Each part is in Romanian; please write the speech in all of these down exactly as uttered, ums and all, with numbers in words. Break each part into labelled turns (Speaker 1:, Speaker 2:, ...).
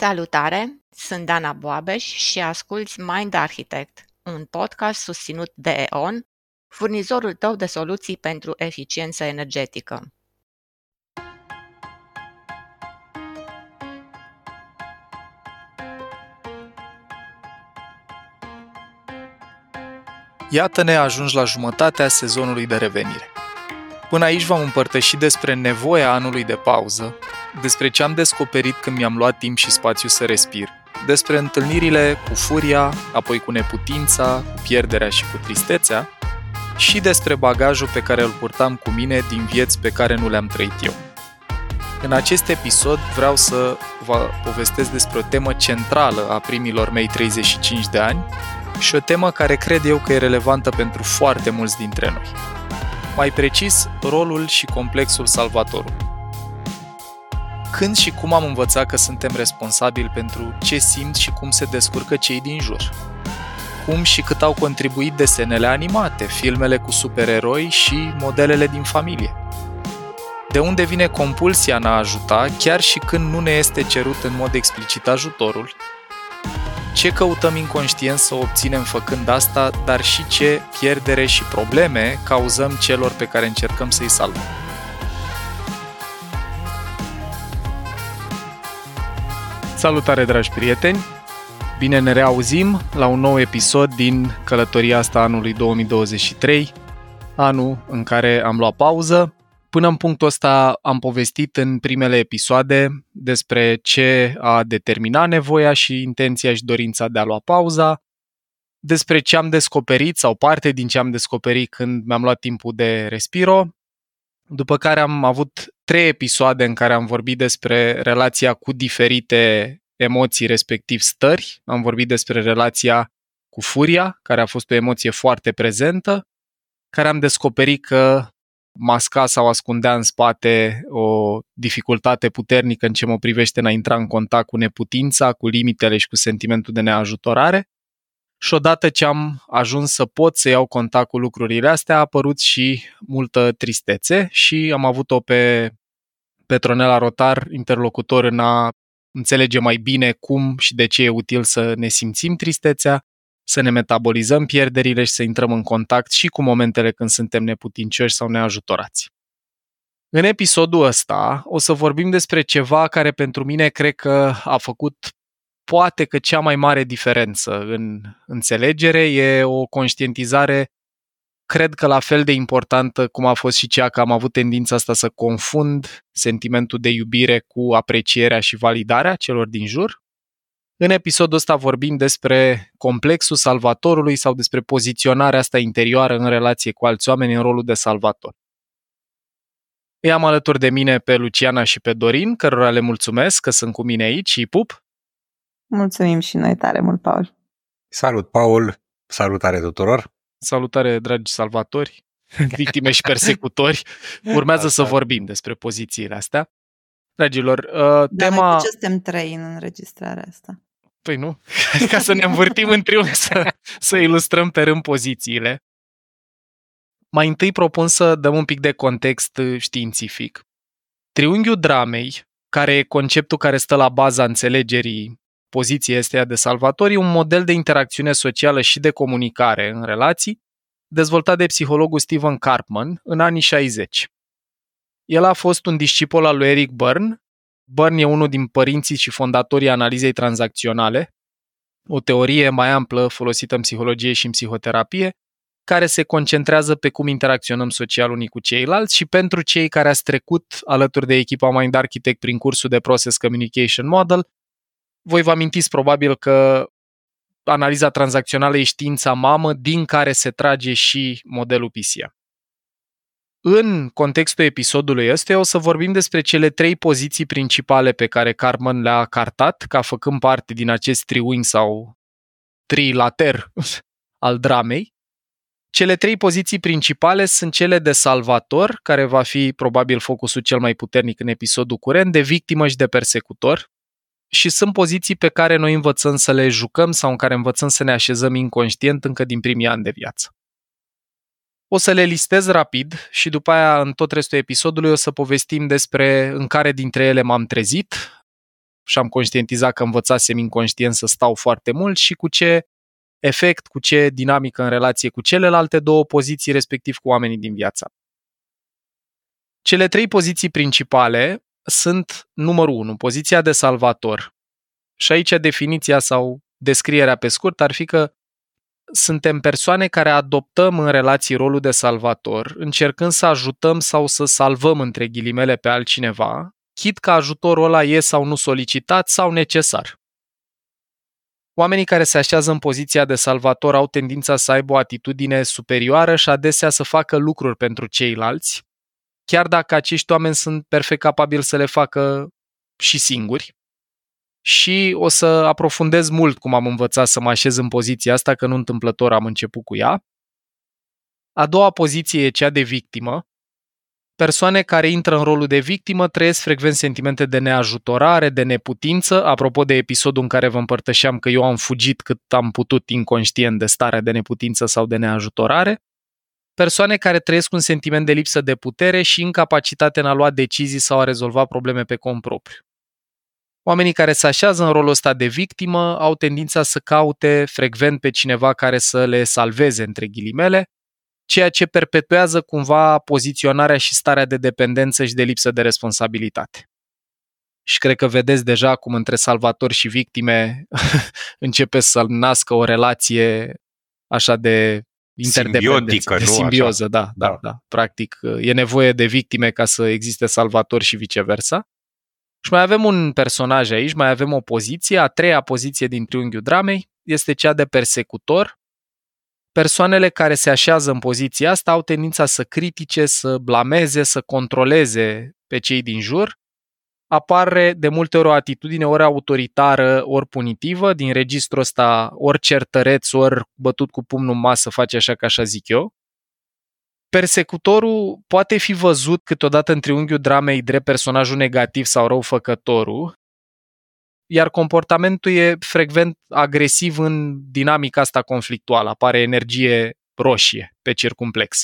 Speaker 1: Salutare! Sunt Dana Boabeș și asculți Mind Architect, un podcast susținut de E O N, furnizorul tău de soluții pentru eficiență energetică.
Speaker 2: Iată-ne ajungi la jumătatea sezonului de revenire. Până aici v-am împărtășit despre nevoia anului de pauză, despre ce am descoperit când mi-am luat timp și spațiu să respir, despre întâlnirile cu furia, apoi cu neputința, cu pierderea și cu tristețea și despre bagajul pe care îl purtam cu mine din vieți pe care nu le-am trăit eu. În acest episod vreau să vă povestesc despre o temă centrală a primilor mei treizeci și cinci de ani și o temă care cred eu că e relevantă pentru foarte mulți dintre noi. Mai precis, rolul și complexul salvatorului. Când și cum am învățat că suntem responsabili pentru ce simt și cum se descurcă cei din jur? Cum și cât au contribuit desenele animate, filmele cu supereroi și modelele din familie? De unde vine compulsia în a ajuta, chiar și când nu ne este cerut în mod explicit ajutorul? Ce căutăm inconștient să obținem făcând asta, dar și ce pierdere și probleme cauzăm celor pe care încercăm să-i salvăm? Salutare, dragi prieteni! Bine ne reauzim la un nou episod din călătoria asta anului două mii douăzeci și trei, anul în care am luat pauză. Până în punctul ăsta am povestit în primele episoade despre ce a determinat nevoia și intenția și dorința de a lua pauza, despre ce am descoperit sau parte din ce am descoperit când mi-am luat timpul de respiro, după care am avut trei episoade în care am vorbit despre relația cu diferite emoții, respectiv stări. Am vorbit despre relația cu furia, care a fost o emoție foarte prezentă, care am descoperit că masca sau ascundea în spate o dificultate puternică în ce mă privește în a intra în contact cu neputința, cu limitele și cu sentimentul de neajutorare. Și odată ce am ajuns să pot să iau contact cu lucrurile astea, a apărut și multă tristețe și am avut-o pe Petronela Rotar, interlocutor în a înțelege mai bine cum și de ce e util să ne simțim tristețea, să ne metabolizăm pierderile și să intrăm în contact și cu momentele când suntem neputincioși sau neajutorați. În episodul ăsta o să vorbim despre ceva care pentru mine cred că a făcut poate că cea mai mare diferență în înțelegere. E o conștientizare, cred că la fel de importantă cum a fost și cea că am avut tendința asta să confund sentimentul de iubire cu aprecierea și validarea celor din jur. În episodul ăsta vorbim despre complexul salvatorului sau despre poziționarea asta interioară în relație cu alți oameni în rolul de salvator. Îi am alături de mine pe Luciana și pe Dorin, cărora le mulțumesc că sunt cu mine aici și pup.
Speaker 3: Mulțumim și noi tare mult, Paul.
Speaker 4: Salut, Paul! Salutare tuturor!
Speaker 2: Salutare, dragi salvatori, victime și persecutori. Urmează să vorbim despre pozițiile astea. Dragilor, uh,
Speaker 3: Dar
Speaker 2: tema...
Speaker 3: noi de ce suntem trei în înregistrarea asta?
Speaker 2: Păi nu, ca să ne învârtim în triunghi, să, să ilustrăm pe rând pozițiile. Mai întâi propun să dăm un pic de context științific. Triunghiul dramei, care e conceptul care stă la baza înțelegerii poziției astea de salvatori, e un model de interacțiune socială și de comunicare în relații, dezvoltat de psihologul Stephen Karpman în anii șaizeci. El a fost un discipol al lui Eric Berne. Berne e unul din părinții și fondatorii analizei tranzacționale, o teorie mai amplă folosită în psihologie și în psihoterapie, care se concentrează pe cum interacționăm social unii cu ceilalți și pentru cei care ați trecut alături de echipa Mind Architect prin cursul de Process Communication Model, voi vă amintiți probabil că analiza tranzacțională e știința mamă din care se trage și modelul P C A. În contextul episodului ăsta o să vorbim despre cele trei poziții principale pe care Karpman le-a cartat ca făcând parte din acest triunghi sau trilater al dramei. Cele trei poziții principale sunt cele de salvator, care va fi probabil focusul cel mai puternic în episodul curent, de victimă și de persecutor, și sunt poziții pe care noi învățăm să le jucăm sau în care învățăm să ne așezăm inconștient încă din primii ani de viață. O să le listez rapid și după aia în tot restul episodului o să povestim despre în care dintre ele m-am trezit și-am conștientizat că învățasem inconștient să stau foarte mult și cu ce efect, cu ce dinamică în relație cu celelalte două poziții, respectiv cu oamenii din viața. Cele trei poziții principale sunt numărul unu, poziția de salvator. Și aici definiția sau descrierea pe scurt ar fi că suntem persoane care adoptăm în relații rolul de salvator, încercând să ajutăm sau să salvăm între ghilimele pe altcineva, chit că ajutorul ăla e sau nu solicitat sau necesar. Oamenii care se așează în poziția de salvator au tendința să aibă o atitudine superioară și adesea să facă lucruri pentru ceilalți, chiar dacă acești oameni sunt perfect capabili să le facă și singuri. Și o să aprofundez mult cum am învățat să mă așez în poziția asta, că nu întâmplător am început cu ea. A doua poziție e cea de victimă. Persoane care intră în rolul de victimă trăiesc frecvent sentimente de neajutorare, de neputință, apropo de episodul în care vă împărtășeam că eu am fugit cât am putut inconștient de starea de neputință sau de neajutorare. Persoane care trăiesc un sentiment de lipsă de putere și incapacitate în a lua decizii sau a rezolva probleme pe cont propriu. Oamenii care se așează în rolul ăsta de victimă au tendința să caute frecvent pe cineva care să le salveze, între ghilimele, ceea ce perpetuează cumva poziționarea și starea de dependență și de lipsă de responsabilitate. Și cred că vedeți deja cum între salvatori și victime începe să nască o relație așa de interdependență, de simbioză, da, da, da, da. Practic, e nevoie de victime ca să existe salvatori și viceversa. Și mai avem un personaj aici, mai avem o poziție, a treia poziție din triunghiul dramei este cea de persecutor. Persoanele care se așează în poziția asta au tendința să critique, să blameze, să controleze pe cei din jur. Apare de multe ori o atitudine ori autoritară, ori punitivă, din registrul ăsta ori certăreț, ori bătut cu pumnul în masă, face așa ca așa zic eu. Persecutorul poate fi văzut câteodată în triunghiul dramei drept personajul negativ sau răufăcătorul, iar comportamentul e frecvent agresiv în dinamica asta conflictuală, apare energie roșie pe circumplex.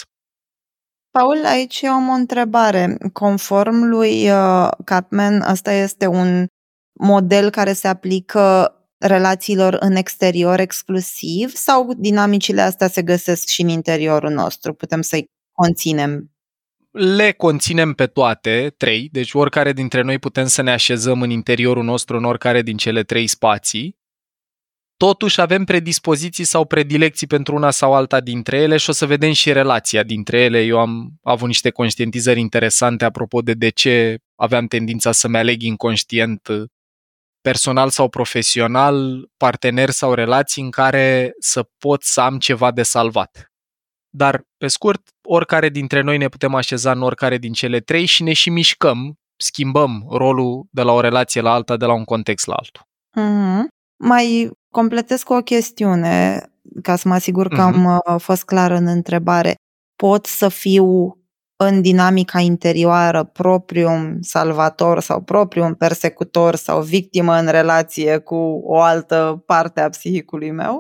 Speaker 3: Paul, aici eu am o întrebare. Conform lui uh, Kapman, ăsta este un model care se aplică relațiilor în exterior exclusiv sau dinamicile astea se găsesc și în interiorul nostru? Putem să-i conținem?
Speaker 2: Le conținem pe toate, trei, deci oricare dintre noi putem să ne așezăm în interiorul nostru în oricare din cele trei spații. Totuși avem predispoziții sau predilecții pentru una sau alta dintre ele și o să vedem și relația dintre ele. Eu am avut niște conștientizări interesante apropo de de ce aveam tendința să-mi aleg inconștient personal sau profesional, parteneri sau relații în care să pot să am ceva de salvat. Dar, pe scurt, oricare dintre noi ne putem așeza în oricare din cele trei și ne și mișcăm, schimbăm rolul de la o relație la alta, de la un context la altul.
Speaker 3: Mm-hmm. Mai completez cu o chestiune, ca să mă asigur că
Speaker 2: mm-hmm.
Speaker 3: am fost clară în întrebare. Pot să fiu în dinamica interioară proprium salvator sau proprium persecutor sau victimă în relație cu o altă parte a psihicului meu?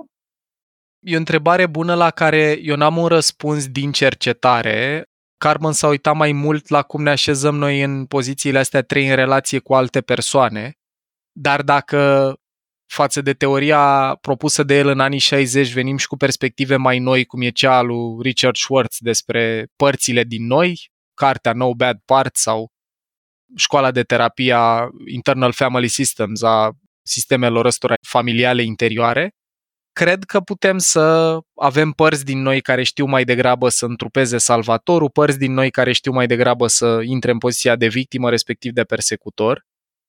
Speaker 2: E o întrebare bună la care eu n-am un răspuns din cercetare. Carmen s-a uitat mai mult la cum ne așezăm noi în pozițiile astea trei în relație cu alte persoane, dar dacă față de teoria propusă de el în anii șaizeci venim și cu perspective mai noi, cum e cea a lui Richard Schwartz despre părțile din noi, cartea No Bad Parts sau școala de terapie a Internal Family Systems, a sistemelor ăstora familiale interioare, cred că putem să avem părți din noi care știu mai degrabă să întrupeze salvatorul, părți din noi care știu mai degrabă să intre în poziția de victimă, respectiv de persecutor.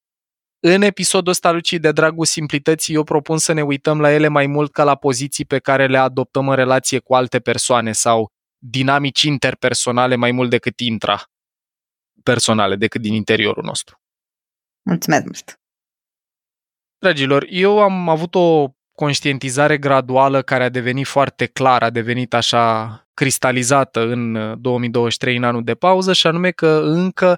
Speaker 2: În episodul ăsta, Luci, de dragul simplității, eu propun să ne uităm la ele mai mult ca la poziții pe care le adoptăm în relație cu alte persoane sau dinamici interpersonale mai mult decât intrapersonale, decât din interiorul nostru.
Speaker 3: Mulțumesc mult!
Speaker 2: Dragilor, eu am avut o conștientizare graduală care a devenit foarte clară, a devenit așa cristalizată în două mii douăzeci și trei, în anul de pauză, și anume că încă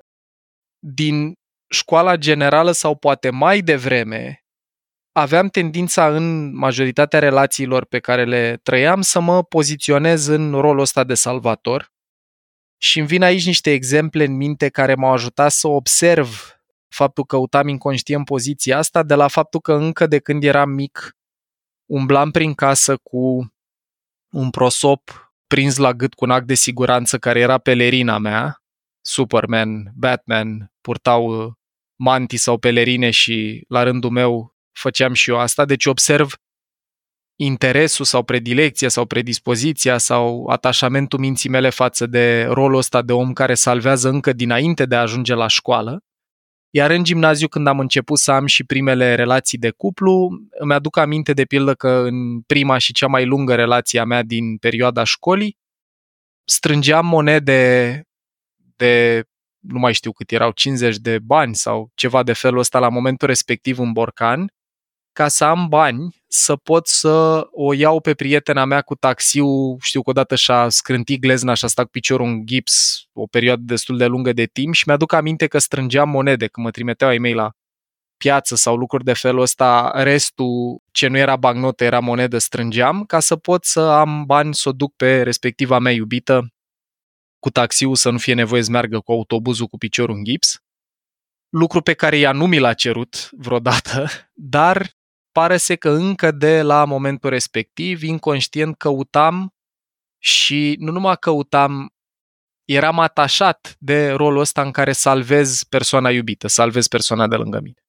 Speaker 2: din școala generală sau poate mai devreme aveam tendința în majoritatea relațiilor pe care le trăiam să mă poziționez în rolul ăsta de salvator și îmi vin aici niște exemple în minte care m-au ajutat să observ faptul că căutam inconștient poziția asta, de la faptul că încă de când eram mic umblam prin casă cu un prosop prins la gât cu un ac de siguranță care era pelerina mea. Superman, Batman purtau mantii sau pelerine și la rândul meu făceam și eu asta, deci observ interesul sau predilecția sau predispoziția sau atașamentul minții mele față de rolul ăsta de om care salvează încă dinainte de a ajunge la școală. Iar în gimnaziu, când am început să am și primele relații de cuplu, îmi aduc aminte de pildă că în prima și cea mai lungă relație a mea din perioada școlii, strângeam monede de, nu mai știu cât erau, cincizeci de bani sau ceva de felul ăsta la momentul respectiv în borcan, ca să am bani să pot să o iau pe prietena mea cu taxiul. Știu că odată și-a scrântit glezna și a stat cu piciorul în gips o perioadă destul de lungă de timp și mi-aduc aminte că strângeam monede când mă trimiteau e-mail la piață sau lucruri de felul ăsta, restul ce nu era bancnotă era monedă, strângeam ca să pot să am bani să o duc pe respectiva mea iubită cu taxiul, să nu fie nevoie să meargă cu autobuzul cu piciorul în gips. Lucru pe care ea nu mi l-a cerut vreodată, dar pare să că încă de la momentul respectiv, inconștient, căutam și nu numai căutam, eram atașat de rolul ăsta în care salvez persoana iubită, salvez persoana de lângă mine.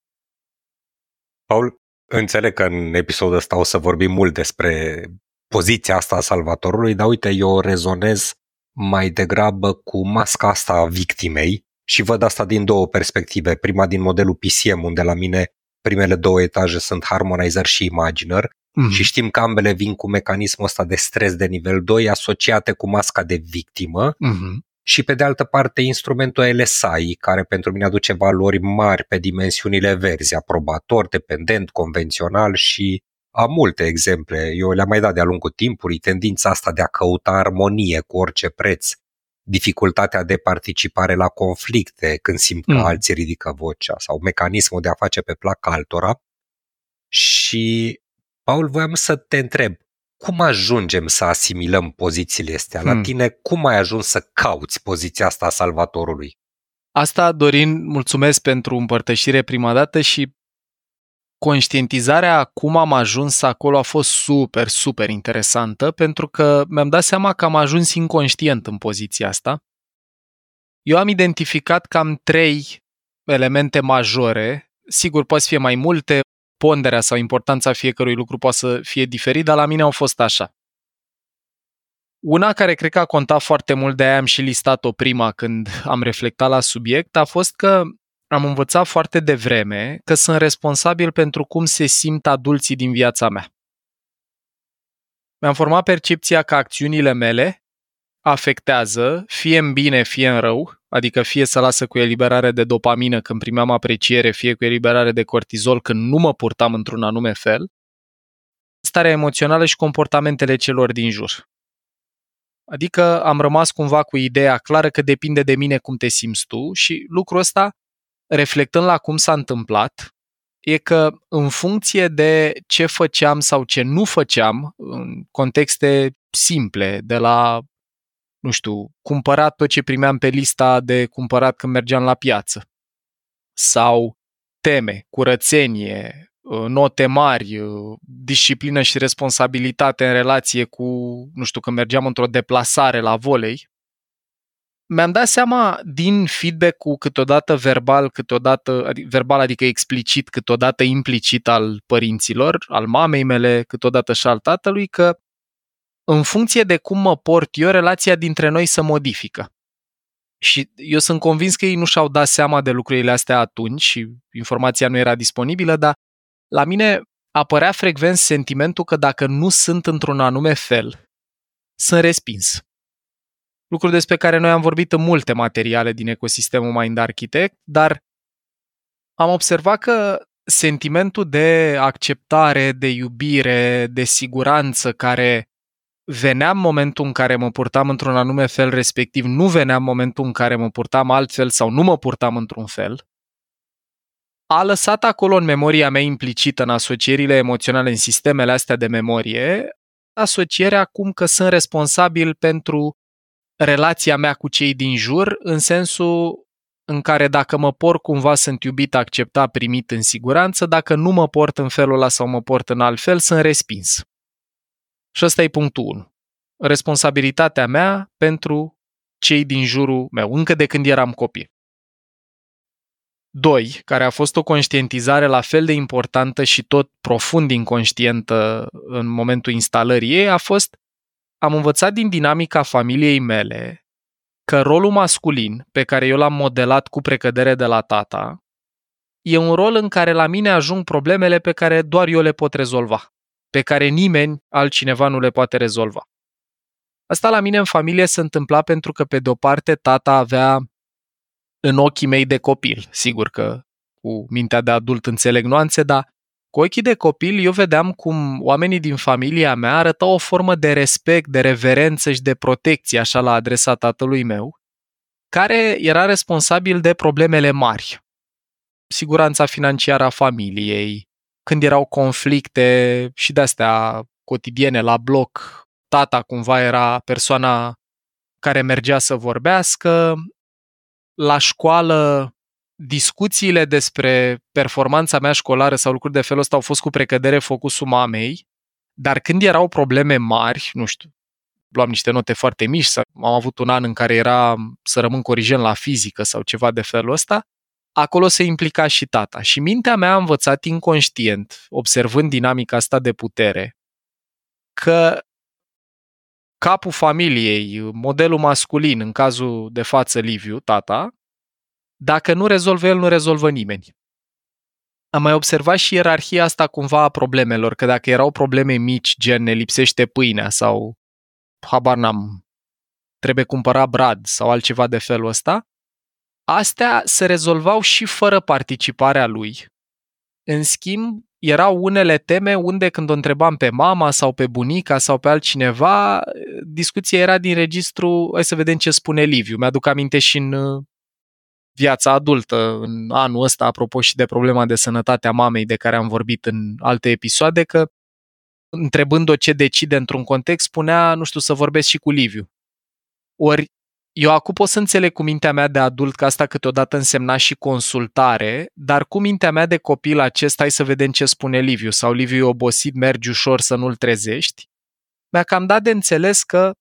Speaker 4: Paul, înțeleg că în episodul ăsta o să vorbim mult despre poziția asta a salvatorului, dar uite, eu rezonez mai degrabă cu masca asta a victimei și văd asta din două perspective. Prima din modelul P C M, unde la mine primele două etaje sunt Harmonizer și Imaginer mm-hmm. și știm că ambele vin cu mecanismul ăsta de stres de nivel doi asociate cu masca de victimă mm-hmm. și pe de altă parte instrumentul L S I, care pentru mine aduce valori mari pe dimensiunile verzi, aprobator, dependent, convențional și am multe exemple. Eu le-am mai dat de-a lungul timpului, tendința asta de a căuta armonie cu orice preț, dificultatea de participare la conflicte când simt că mm. alții ridică vocea sau mecanismul de a face pe plac altora. Și, Paul, voiam să te întreb, cum ajungem să asimilăm pozițiile astea? La mm. tine, cum ai ajuns să cauți poziția asta a salvatorului?
Speaker 2: Asta, Dorin, mulțumesc pentru împărtășire prima dată și conștientizarea cum am ajuns acolo a fost super, super interesantă, pentru că mi-am dat seama că am ajuns inconștient în poziția asta. Eu am identificat cam trei elemente majore, sigur poate să fie mai multe, ponderea sau importanța fiecărui lucru poate să fie diferit, dar la mine au fost așa. Una care cred că a contat foarte mult, de aia am și listat-o prima când am reflectat la subiect, a fost că am învățat foarte devreme că sunt responsabil pentru cum se simt adulții din viața mea. Mi-am format percepția că acțiunile mele afectează, fie în bine, fie în rău, adică fie să lasă cu eliberare de dopamină când primeam apreciere, fie cu eliberare de cortizol când nu mă purtam într-un anume fel, starea emoțională și comportamentele celor din jur. Adică am rămas cumva cu ideea clară că depinde de mine cum te simți tu și lucrul ăsta, reflectând la cum s-a întâmplat, e că în funcție de ce făceam sau ce nu făceam, în contexte simple, de la, nu știu, cumpărat tot ce primeam pe lista de cumpărat când mergeam la piață, sau teme, curățenie, note mari, disciplină și responsabilitate în relație cu, nu știu, când mergeam într-o deplasare la volei, mi-am dat seama din feedback-ul câteodată verbal, câteodată adică verbal, adică explicit, câteodată implicit al părinților, al mamei mele, câteodată și al tatălui, că în funcție de cum mă port eu, relația dintre noi se modifică. Și eu sunt convins că ei nu și-au dat seama de lucrurile astea atunci și informația nu era disponibilă, dar la mine apărea frecvent sentimentul că dacă nu sunt într-un anume fel, sunt respins. Lucruri despre care noi am vorbit în multe materiale din ecosistemul Mind Architect, dar am observat că sentimentul de acceptare, de iubire, de siguranță care venea în momentul în care mă purtam într-un anume fel, respectiv nu venea în momentul în care mă purtam altfel sau nu mă purtam într-un fel, a lăsat acolo în memoria mea implicită, în asocierile emoționale, în sistemele astea de memorie, asocierea acum că sunt responsabil pentru relația mea cu cei din jur, în sensul în care dacă mă port cumva sunt iubit, acceptat, primit în siguranță, dacă nu mă port în felul ăla sau mă port în alt fel, sunt respins. Și ăsta e punctul unu. Responsabilitatea mea pentru cei din jurul meu, încă de când eram copil. Doi, care a fost o conștientizare la fel de importantă și tot profund inconștientă în momentul instalării ei, a fost, am învățat din dinamica familiei mele că rolul masculin, pe care eu l-am modelat cu precădere de la tata, e un rol în care la mine ajung problemele pe care doar eu le pot rezolva, pe care nimeni altcineva nu le poate rezolva. Asta la mine în familie se întâmpla pentru că, pe de-o parte, tata avea în ochii mei de copil, sigur că cu mintea de adult înțeleg nuanțe, dar cu ochii de copil eu vedeam cum oamenii din familia mea arătau o formă de respect, de reverență și de protecție așa la adresa tatălui meu, care era responsabil de problemele mari. Siguranța financiară a familiei, când erau conflicte și de-astea cotidiene la bloc, tata cumva era persoana care mergea să vorbească. La școală, discuțiile despre performanța mea școlară sau lucruri de felul ăsta au fost cu precădere focusul mamei, dar când erau probleme mari, nu știu, luam niște note foarte mici, sau am avut un an în care era să rămân corigent la fizică sau ceva de felul ăsta, acolo se implica și tata. Și mintea mea a învățat inconștient, observând dinamica asta de putere, că capul familiei, modelul masculin, în cazul de față Liviu, tata, dacă nu rezolvă el, nu rezolvă nimeni. Am mai observat și ierarhia asta cumva a problemelor, că dacă erau probleme mici, gen ne lipsește pâinea sau, habar n-am, trebuie cumpăra brad sau altceva de felul ăsta, astea se rezolvau și fără participarea lui. În schimb, erau unele teme unde când o întrebam pe mama sau pe bunica sau pe altcineva, discuția era din registru, hai să vedem ce spune Liviu. Mi-aduc aminte și în viața adultă, în anul ăsta, apropo și de problema de sănătate a mamei de care am vorbit în alte episoade, că întrebând-o ce decide într-un context, spunea, nu știu, să vorbesc și cu Liviu. Ori eu acum pot să înțeleg cu mintea mea de adult că asta câteodată însemna și consultare, dar cu mintea mea de copil acest, hai să vedem ce spune Liviu, sau Liviu e obosit, mergi ușor să nu-l trezești, mi-a cam dat de înțeles că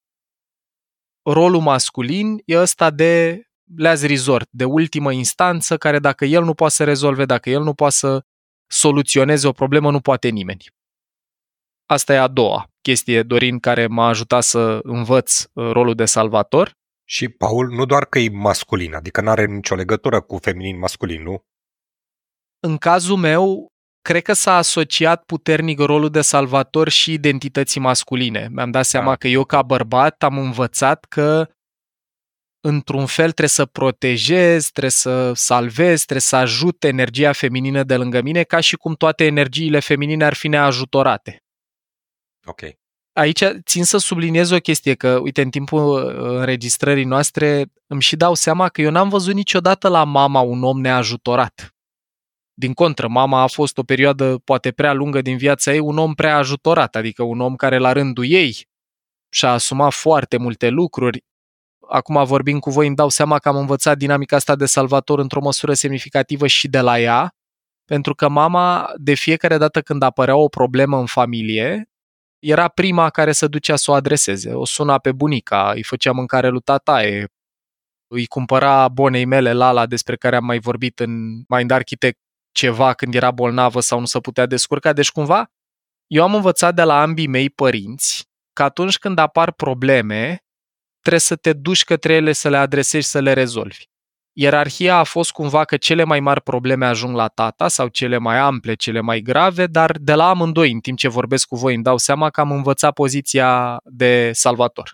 Speaker 2: rolul masculin e ăsta de last resort, de ultimă instanță, care dacă el nu poate să rezolve, dacă el nu poate să soluționeze o problemă, nu poate nimeni. Asta e a doua chestie, Dorin, care m-a ajutat să învăț rolul de salvator.
Speaker 4: Și Paul, nu doar că e masculin, adică nu are nicio legătură cu feminin-masculin, nu?
Speaker 2: În cazul meu, cred că s-a asociat puternic rolul de salvator și identității masculine. Mi-am dat seama
Speaker 4: Da.
Speaker 2: că eu, ca bărbat, am învățat că într-un fel trebuie să protejez, trebuie să salvez, trebuie să ajut energia feminină de lângă mine, ca și cum toate energiile feminine ar fi neajutorate.
Speaker 4: Ok.
Speaker 2: Aici țin să subliniez o chestie, că, uite, în timpul înregistrării noastre îmi și dau seama că eu n-am văzut niciodată la mama un om neajutorat. Din contră, mama a fost o perioadă poate prea lungă din viața ei un om prea ajutorat, adică un om care la rândul ei și-a asumat foarte multe lucruri. Acum vorbind cu voi îmi dau seama că am învățat dinamica asta de salvator într-o măsură semnificativă și de la ea, pentru că mama, de fiecare dată când apărea o problemă în familie, era prima care se ducea să o adreseze. O suna pe bunica, îi făcea mâncare lui tataie, îi cumpăra bonei mele Lala, despre care am mai vorbit în Mind Architect, ceva când era bolnavă sau nu se putea descurca. Deci cumva eu am învățat de la ambii mei părinți că atunci când apar probleme, trebuie să te duci către ele, să le adresezi, să le rezolvi. Ierarhia a fost cumva că cele mai mari probleme ajung la tata sau cele mai ample, cele mai grave, dar de la amândoi, în timp ce vorbesc cu voi, îmi dau seama că am învățat poziția de salvator.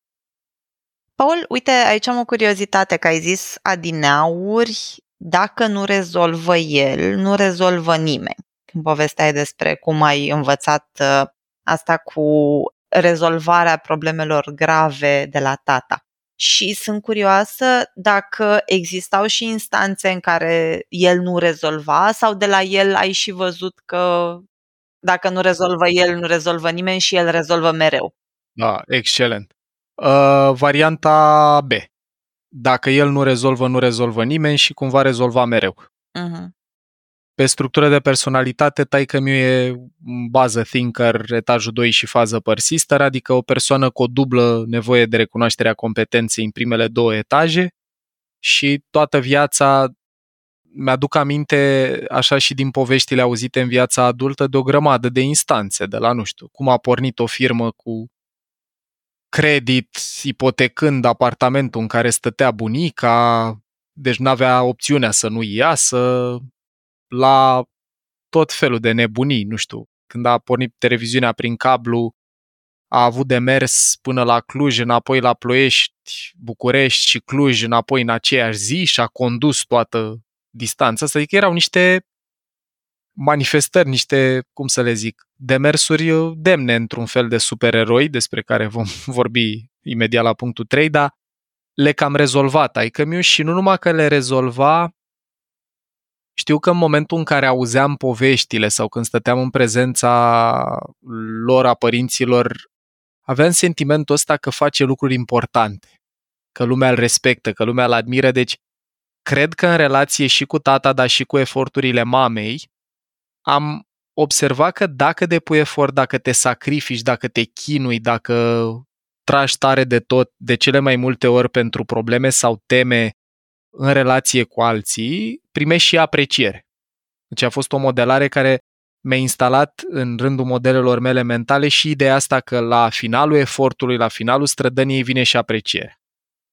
Speaker 3: Paul, uite, aici am o curiozitate, că ai zis adineauri, dacă nu rezolvă el, nu rezolvă nimeni. Când povesteai despre cum ai învățat uh, asta cu rezolvarea problemelor grave de la tata. Și sunt curioasă dacă existau și instanțe în care el nu rezolva sau de la el ai și văzut că dacă nu rezolvă el, nu rezolvă nimeni și el rezolvă mereu.
Speaker 2: Da, excelent. Uh, varianta B. dacă el nu rezolvă, nu rezolvă nimeni și cumva rezolva mereu.
Speaker 3: Uh-huh.
Speaker 2: Pe structură de personalitate, taică-miu e bază thinker, etajul doi și fază persister, adică o persoană cu o dublă nevoie de recunoașterea competenței în primele două etaje și toată viața, mi-aduc aminte, așa și din poveștile auzite în viața adultă, de o grămadă de instanțe, de la, nu știu, cum a pornit o firmă cu credit, ipotecând apartamentul în care stătea bunica, deci n-avea opțiunea să nu iasă, la tot felul de nebunii, nu știu, când a pornit televiziunea prin cablu, a avut de mers până la Cluj, înapoi la Ploiești, București și Cluj, înapoi în aceeași zi și a condus toată distanța asta, adică erau niște manifestări, niște, cum să le zic, demersuri demne într-un fel de supereroi, despre care vom vorbi imediat la punctul trei, dar le cam rezolvat taică-miu și nu numai că le rezolva, știu că în momentul în care auzeam poveștile sau când stăteam în prezența lor, a părinților, aveam sentimentul ăsta că face lucruri importante, că lumea îl respectă, că lumea îl admiră, deci cred că în relație și cu tata, dar și cu eforturile mamei, am observat că dacă depui efort, dacă te sacrifici, dacă te chinui, dacă tragi tare de tot, de cele mai multe ori pentru probleme sau teme în relație cu alții, primești și apreciere. Deci a fost o modelare care mi-a instalat în rândul modelelor mele mentale și ideea asta că la finalul efortului, la finalul strădăniei vine și apreciere.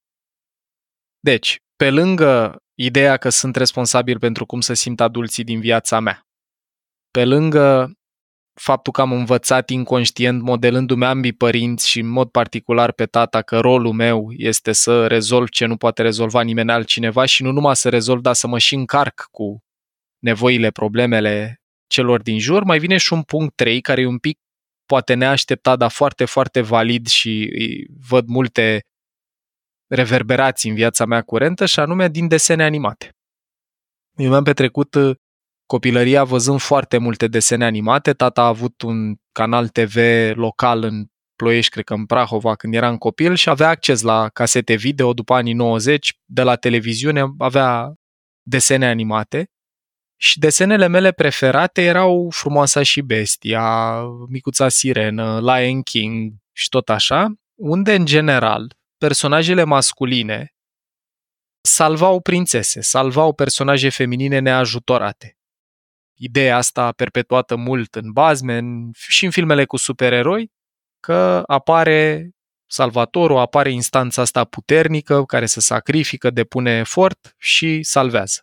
Speaker 2: Deci, pe lângă ideea că sunt responsabil pentru cum se simt adulții din viața mea, pe lângă faptul că am învățat inconștient, modelându-mi ambii părinți și în mod particular pe tata, că rolul meu este să rezolv ce nu poate rezolva nimeni altcineva și nu numai să rezolv, dar să mă și încarc cu nevoile, problemele celor din jur, mai vine și un punct trei, care e un pic poate neașteptat, dar foarte, foarte valid și văd multe reverberații în viața mea curentă, și anume din desene animate. Eu mi-am petrecut copilăria văzând foarte multe desene animate. Tata a avut un canal T V local în Ploiești, cred că în Prahova, când eram copil și avea acces la casete video după anii nouăzeci, de la televiziune avea desene animate și desenele mele preferate erau Frumoasa și Bestia, Micuța Sirenă, Lion King și tot așa, unde în general personajele masculine salvau prințese, salvau personaje feminine neajutorate. Ideea asta perpetuată mult în bazme și în filmele cu supereroi, că apare salvatorul, apare instanța asta puternică care se sacrifică, depune efort și salvează.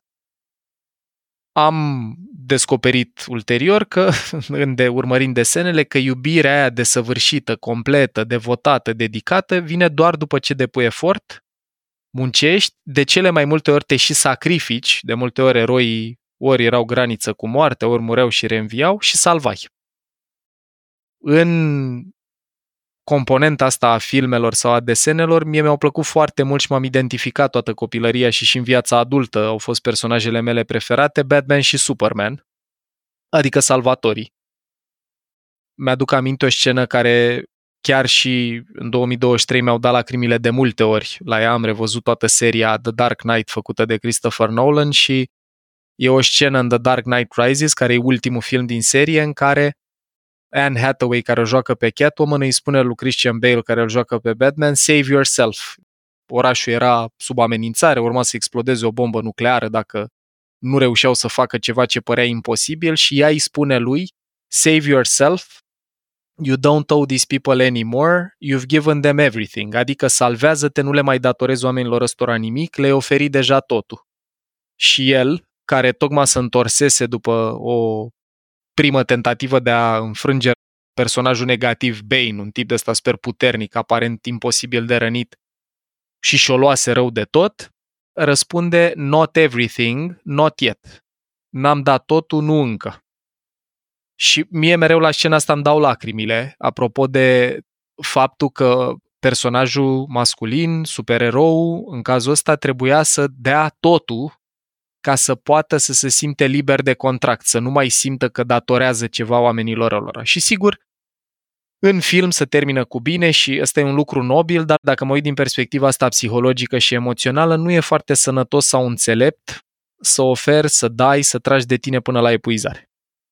Speaker 2: Am descoperit ulterior că, de, urmărind desenele, că iubirea aia desăvârșită, completă, devotată, dedicată, vine doar după ce depui efort, muncești, de cele mai multe ori te și sacrifici, de multe ori eroii ori erau graniță cu moartea, ori mureau și reînviau și salvai. În componenta asta a filmelor sau a desenelor, mie mi-au plăcut foarte mult și m-am identificat toată copilăria și și în viața adultă au fost personajele mele preferate, Batman și Superman, adică salvatorii. Mi-aduc aminte o scenă care chiar și în două mii douăzeci și trei mi-au dat lacrimile de multe ori. La ea am revăzut toată seria The Dark Knight făcută de Christopher Nolan și e o scenă în The Dark Knight Rises, care e ultimul film din serie, în care Anne Hathaway, care o joacă pe Catwoman, îi spune lui Christian Bale, care îl joacă pe Batman, save yourself. Orașul era sub amenințare, urma să explodeze o bombă nucleară dacă nu reușeau să facă ceva ce părea imposibil și ea îi spune lui, save yourself, you don't owe these people anymore, you've given them everything, adică salvează-te, nu le mai datorezi oamenilor ăstora nimic, le-ai oferit deja totul. Și el, care tocmai se întorsese după o primă tentativă de a înfrânge personajul negativ Bane, un tip de ăsta super puternic, aparent imposibil de rănit, și și-o luase rău de tot, răspunde not everything, not yet. N-am dat totul, nu încă. Și mie mereu la scena asta îmi dau lacrimile, apropo de faptul că personajul masculin, supererou, în cazul ăsta trebuia să dea totul ca să poată să se simte liber de contract, să nu mai simtă că datorează ceva oamenilor lor. Și sigur, În film se termină cu bine și ăsta e un lucru nobil, dar dacă mă uit din perspectiva asta psihologică și emoțională, nu e foarte sănătos sau înțelept să oferi, să dai, să tragi de tine până la epuizare.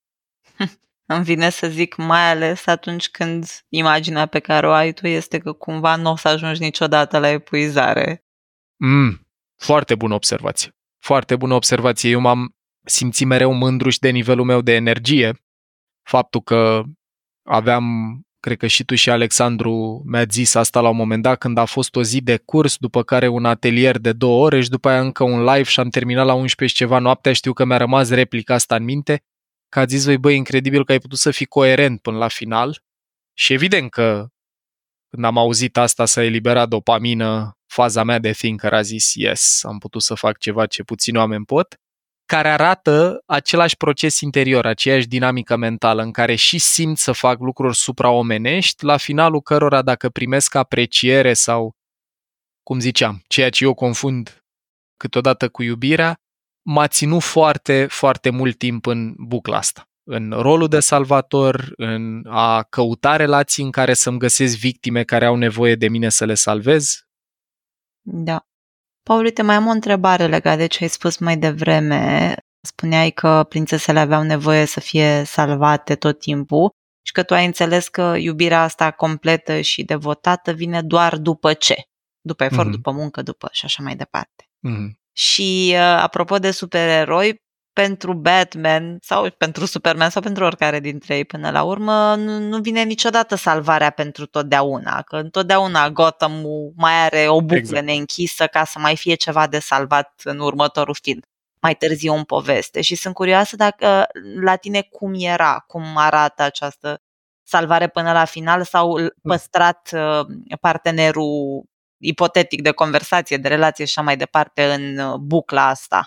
Speaker 3: Îmi vine să zic mai ales atunci când imaginea pe care o ai tu este că cumva nu o să ajungi niciodată la epuizare.
Speaker 2: Mm, foarte bună observație. Foarte bună observație. Eu m-am simțit mereu mândru și de nivelul meu de energie. Faptul că aveam, cred că și tu și Alexandru mi-ați zis asta la un moment dat, când a fost o zi de curs, după care un atelier de două ore și după aia încă un live și am terminat la unsprezece și ceva noaptea. Știu că mi-a rămas replica asta în minte, că ați zis voi, băi, incredibil că ai putut să fii coerent până la final. Și evident că când am auzit asta s-a eliberat dopamină, faza mea de thinker a zis yes, am putut să fac ceva ce puțini oameni pot, care arată același proces interior, aceeași dinamică mentală în care și simt să fac lucruri supraomenești, la finalul cărora dacă primesc apreciere sau, cum ziceam, ceea ce eu confund câteodată cu iubirea, m-a ținut foarte, foarte mult timp în bucla asta. În rolul de salvator, în a căuta relații în care să-mi găsesc victime care au nevoie de mine să le salvez.
Speaker 3: Da. Paul, uite, mai am o întrebare legată de ce ai spus mai devreme. Spuneai că prințesele aveau nevoie să fie salvate tot timpul și că tu ai înțeles că iubirea asta completă și devotată vine doar după ce? După efort, mm-hmm. după muncă, după și așa mai departe.
Speaker 2: Mm-hmm.
Speaker 3: Și apropo de supereroi, pentru Batman sau pentru Superman sau pentru oricare dintre ei până la urmă, nu, nu vine niciodată salvarea pentru totdeauna, că întotdeauna Gotham mai are o buclă exact. neînchisă ca să mai fie ceva de salvat în următorul film, mai târziu în poveste. Și sunt curioasă dacă la tine cum era, cum arată această salvare până la final sau păstrat partenerul ipotetic de conversație, de relație și așa mai departe în bucla asta.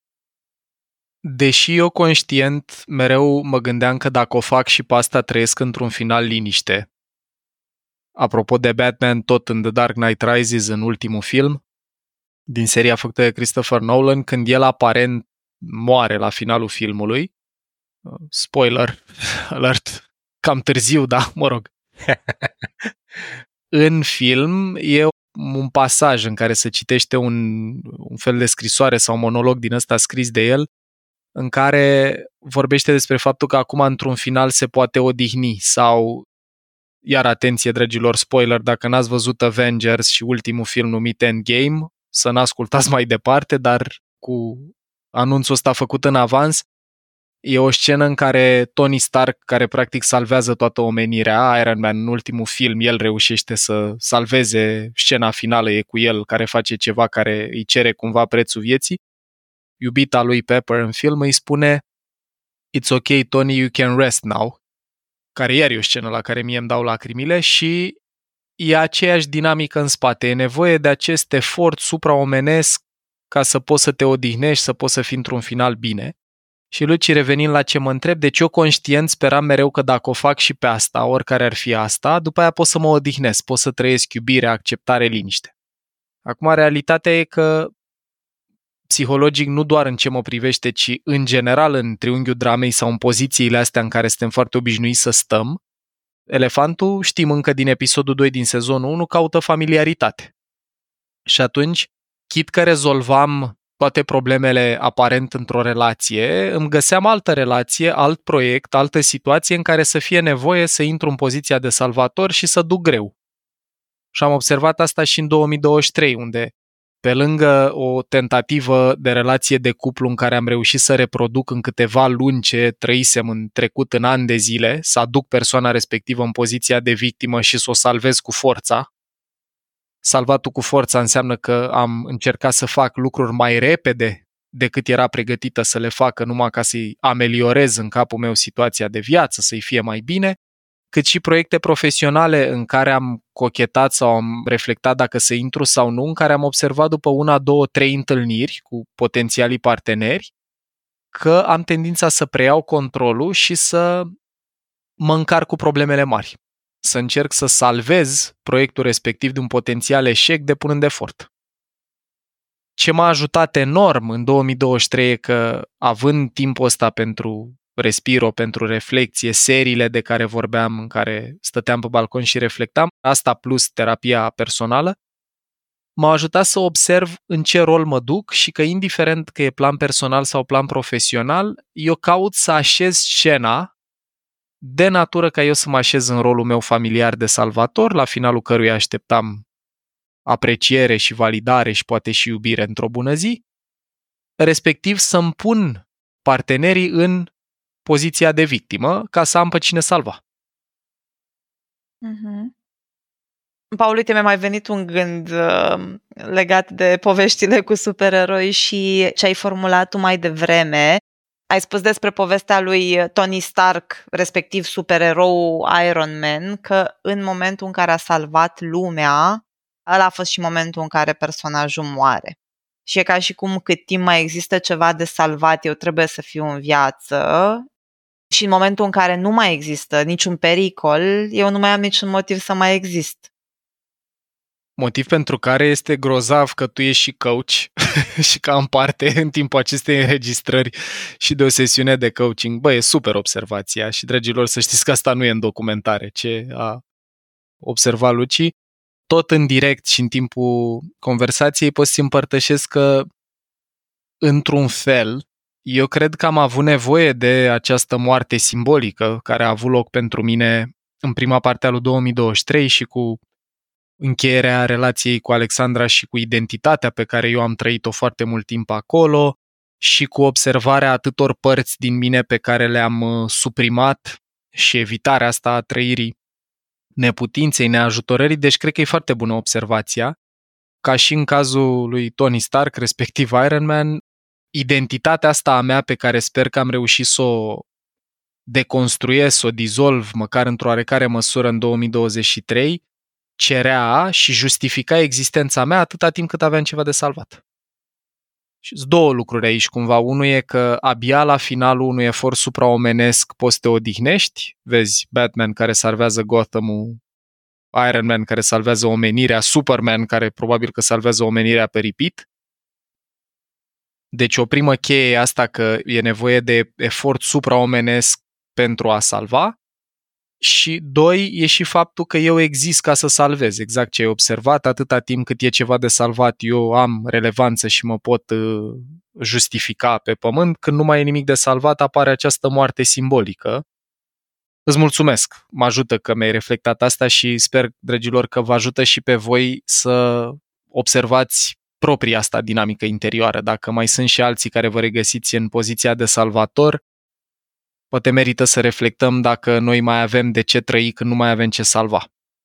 Speaker 2: Deși eu conștient mereu mă gândeam că dacă o fac și pe asta trăiesc într-un final liniște. Apropo de Batman, tot în The Dark Knight Rises, în ultimul film, din seria făcută de Christopher Nolan, când el aparent moare la finalul filmului, spoiler alert, cam târziu, da, mă rog. În film e un pasaj în care se citește un, un fel de scrisoare sau monolog din ăsta scris de el, în care vorbește despre faptul că acum într-un final se poate odihni sau, iar atenție dragilor, spoiler, dacă n-ați văzut Avengers și ultimul film numit Endgame, să n-ascultați mai departe, dar cu anunțul ăsta făcut în avans, e o scenă în care Tony Stark, care practic salvează toată omenirea, Iron Man în ultimul film, el reușește să salveze, scena finală e cu el care face ceva care îi cere cumva prețul vieții. Iubita lui Pepper în film îi spune "It's okay, Tony, you can rest now", care iar e o scenă la care mie îmi dau lacrimile și e aceeași dinamică în spate. E nevoie de acest efort supraomenesc ca să poți să te odihnești, să poți să fii într-un final bine. Și Luci, revenind la ce mă întreb, deci eu conștient speram mereu că dacă o fac și pe asta, oricare ar fi asta, după aia pot să mă odihnesc, pot să trăiesc iubire, acceptare, liniște. Acum, realitatea e că psihologic, nu doar în ce mă privește, ci în general în triunghiul dramei sau în pozițiile astea în care suntem foarte obișnuiți să stăm, elefantul, știm încă din episodul doi din sezonul unu, caută familiaritate. Și atunci, chit că rezolvam toate problemele aparent într-o relație, îmi găseam altă relație, alt proiect, altă situație în care să fie nevoie să intru în poziția de salvator și să duc greu. Și am observat asta și în două mii douăzeci și trei, unde pe lângă o tentativă de relație de cuplu în care am reușit să reproduc în câteva luni ce trăisem în trecut în ani de zile, să aduc persoana respectivă în poziția de victimă și să o salvez cu forța. Salvatul cu forța înseamnă că am încercat să fac lucruri mai repede decât era pregătită să le facă, numai ca să-i ameliorez în capul meu situația de viață, să-i fie mai bine, cât și proiecte profesionale în care am cochetat sau am reflectat dacă să intru sau nu, în care am observat după una, două, trei întâlniri cu potențialii parteneri că am tendința să preiau controlul și să mă încarc cu problemele mari. Să încerc să salvez proiectul respectiv de un potențial eșec depunând efort. Ce m-a ajutat enorm în două mii douăzeci și trei e că, având timpul ăsta pentru Respiro pentru reflecție, seriile de care vorbeam, în care stăteam pe balcon și reflectam, asta plus terapia personală, m-a ajutat să observ în ce rol mă duc și că indiferent că e plan personal sau plan profesional, eu caut să așez scena de natură ca eu să mă așez în rolul meu familiar de salvator, la finalul căruia așteptam apreciere și validare și poate și iubire într-o bună zi, respectiv să-mi pun partenerii în poziția de victimă ca să am pe cine salva.
Speaker 3: Mhm. Paul, uite, mi-a mai venit un gând uh, legat de poveștile cu supereroi și ce ai formulat tu mai devreme. Ai spus despre povestea lui Tony Stark, respectiv supererou Iron Man, că în momentul în care a salvat lumea, ăla a fost și momentul în care personajul moare. Și e ca și cum cât timp mai există ceva de salvat, eu trebuie să fiu în viață. Și în momentul în care nu mai există niciun pericol, eu nu mai am niciun motiv să mai exist.
Speaker 2: Motiv pentru care este grozav că tu ești și coach și că am parte în timpul acestei înregistrări și de o sesiune de coaching. Bă, e super observația și, dragilor, să știți că asta nu e în documentare, ce a observat Luci. Tot în direct și în timpul conversației pot să împărtășesc că, într-un fel, eu cred că am avut nevoie de această moarte simbolică care a avut loc pentru mine în prima parte a lui două mii douăzeci și trei și cu încheierea relației cu Alexandra și cu identitatea pe care eu am trăit-o foarte mult timp acolo și cu observarea atâtor părți din mine pe care le-am suprimat și evitarea asta a trăirii neputinței, neajutorării. Deci cred că e foarte bună observația. Ca și în cazul lui Tony Stark, respectiv Iron Man, identitatea asta a mea pe care sper că am reușit să o deconstruiesc, să o dizolv, măcar într-o oarecare măsură în două mii douăzeci și trei, cerea și justifica existența mea atâta timp cât aveam ceva de salvat. Și sunt două lucruri aici cumva. Unul e că abia la finalul unui efort supraomenesc poți să te odihnești. Vezi Batman care salvează Gotham-ul, Iron Man care salvează omenirea, Superman care probabil că salvează omenirea pe repeat. Deci o primă cheie e asta, că e nevoie de efort supraomenesc pentru a salva. Și doi, e și faptul că eu exist ca să salvez, exact ce ai observat, atâta timp cât e ceva de salvat, eu am relevanță și mă pot uh, justifica pe pământ. Când nu mai e nimic de salvat, apare această moarte simbolică. Îți mulțumesc, mă ajută că mi-ai reflectat asta și sper, dragilor, că vă ajută și pe voi să observați propria asta dinamică interioară. Dacă mai sunt și alții care vă regăsiți în poziția de salvator, poate merită să reflectăm dacă noi mai avem de ce trăi când nu mai avem ce salva.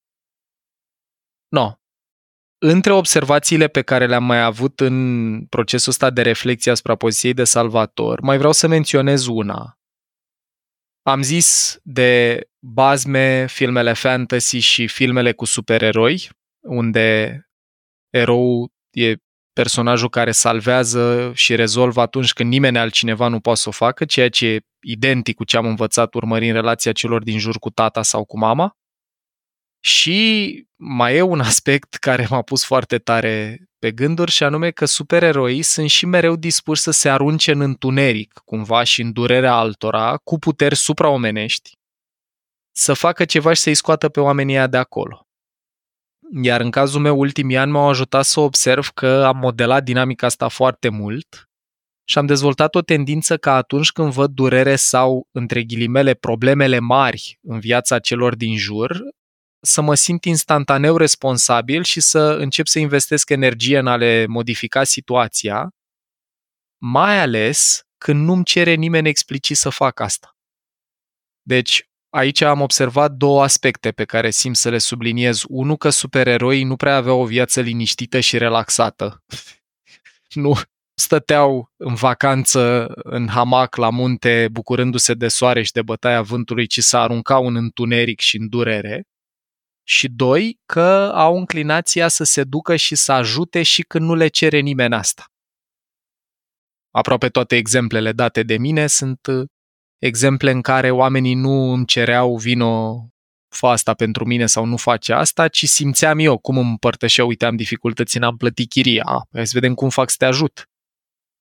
Speaker 2: No. Între observațiile pe care le-am mai avut în procesul ăsta de reflexie asupra poziției de salvator, mai vreau să menționez una. Am zis de bazme, filmele fantasy și filmele cu supereroi, unde eroul e personajul care salvează și rezolvă atunci când nimeni altcineva nu poate să o facă, ceea ce e identic cu ce am învățat urmărind relația celor din jur cu tata sau cu mama. Și mai e un aspect care m-a pus foarte tare pe gânduri, și anume că supereroii sunt și mereu dispuși să se arunce în întuneric, cumva, și în durerea altora, cu puteri supraomenești, să facă ceva și să-i scoată pe oamenii ăia de acolo. Iar în cazul meu, ultimii ani m-au ajutat să observ că am modelat dinamica asta foarte mult și am dezvoltat o tendință ca atunci când văd durere sau, între ghilimele, problemele mari în viața celor din jur, să mă simt instantaneu responsabil și să încep să investesc energie în a le modifica situația, mai ales când nu-mi cere nimeni explicit să fac asta. Deci, aici am observat două aspecte pe care simt să le subliniez. Unu, că supereroii nu prea aveau o viață liniștită și relaxată. Nu stăteau în vacanță, în hamac, la munte, bucurându-se de soare și de bătaia vântului, ci se aruncau în întuneric și în durere. Și doi, că au înclinația să se ducă și să ajute și când nu le cere nimeni asta. Aproape toate exemplele date de mine sunt exemple în care oamenii nu îmi cereau vino, fă asta pentru mine sau nu face asta, ci simțeam eu cum îmi împărtășeau, uite, am dificultăți în a-mi plăti chiria. Hai să vedem cum fac să te ajut.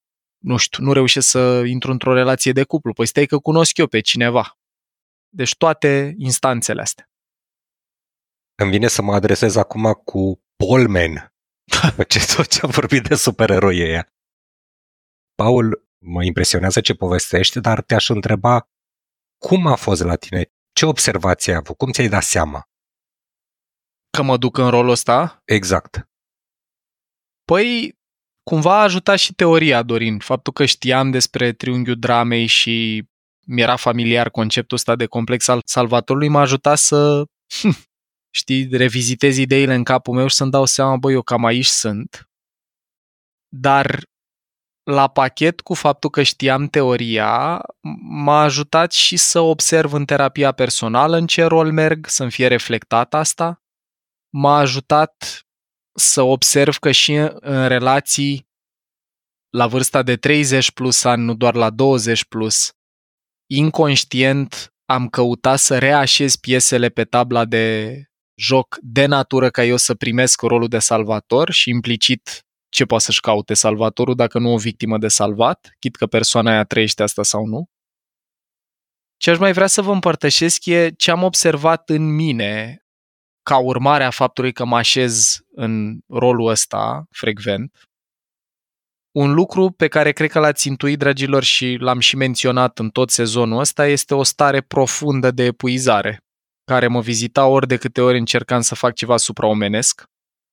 Speaker 2: nu știu, nu reușesc să intru într-o relație de cuplu. Păi stai că cunosc eu pe cineva. Deci toate instanțele astea.
Speaker 4: Îmi vine să mă adresez acum cu Paul Man, după ce tot ce am vorbit de supereroi ăia. Paul, mă impresionează ce povestești, dar te-aș întreba cum a fost la tine? Ce observații ai avut? Cum ți-ai dat seama?
Speaker 2: Că mă duc în rolul ăsta?
Speaker 4: Exact.
Speaker 2: Păi, cumva a ajutat și teoria, Dorin. Faptul că știam despre triunghiul dramei și mi-era familiar conceptul ăsta de complex al salvatorului, m-a ajutat să, știi, revizitez ideile în capul meu și să-mi dau seama, băi, eu cam aici sunt. Dar la pachet cu faptul că știam teoria, m-a ajutat și să observ în terapia personală în ce rol merg, să-mi fie reflectat asta. M-a ajutat să observ că și în relații la vârsta de treizeci plus ani, nu doar la douăzeci plus, inconștient am căutat să reașez piesele pe tabla de joc de natură ca eu să primesc rolul de salvator și implicit ce poate să-și caute salvatorul dacă nu o victimă de salvat, chit că persoana aia trăiește asta sau nu. Ce aș mai vrea să vă împărtășesc e ce am observat în mine ca urmare a faptului că mă așez în rolul ăsta frecvent. Un lucru pe care cred că l-ați intuit, dragilor, și l-am și menționat în tot sezonul ăsta, este o stare profundă de epuizare, care mă vizita ori de câte ori încercam să fac ceva supraomenesc.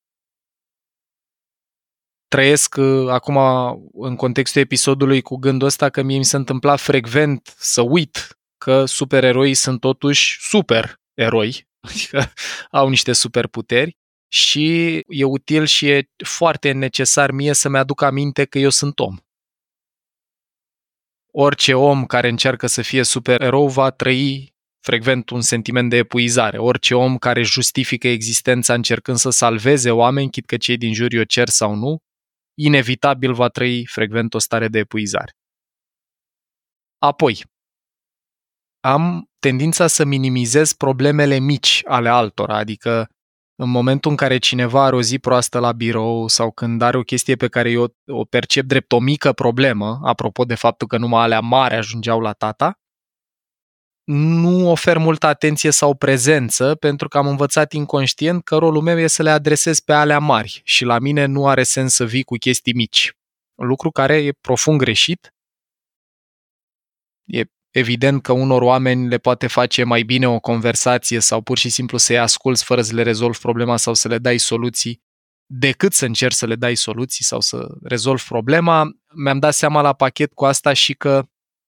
Speaker 2: Trăiesc uh, acum în contextul episodului cu gândul ăsta că mie mi se întâmpla frecvent să uit că supereroii sunt totuși supereroi, adică au niște superputeri și e util și e foarte necesar mie să-mi aduc aminte că eu sunt om. Orice om care încearcă să fie supererou va trăi frecvent un sentiment de epuizare. Orice om care justifică existența încercând să salveze oameni, chit că cei din jur o cer sau nu, inevitabil va trăi frecvent o stare de epuizare. Apoi, am tendința să minimizez problemele mici ale altora, adică în momentul în care cineva are o zi proastă la birou sau când are o chestie pe care eu o percep drept o mică problemă, apropo de faptul că numai alea mari ajungeau la tata, nu ofer multă atenție sau prezență pentru că am învățat inconștient că rolul meu e să le adresez pe alea mari și la mine nu are sens să vii cu chestii mici. Un lucru care e profund greșit. E evident că unor oameni le poate face mai bine o conversație sau pur și simplu să-i asculți fără să le rezolvi problema sau să le dai soluții decât să încerci să le dai soluții sau să rezolvi problema. Mi-am dat seama la pachet cu asta și că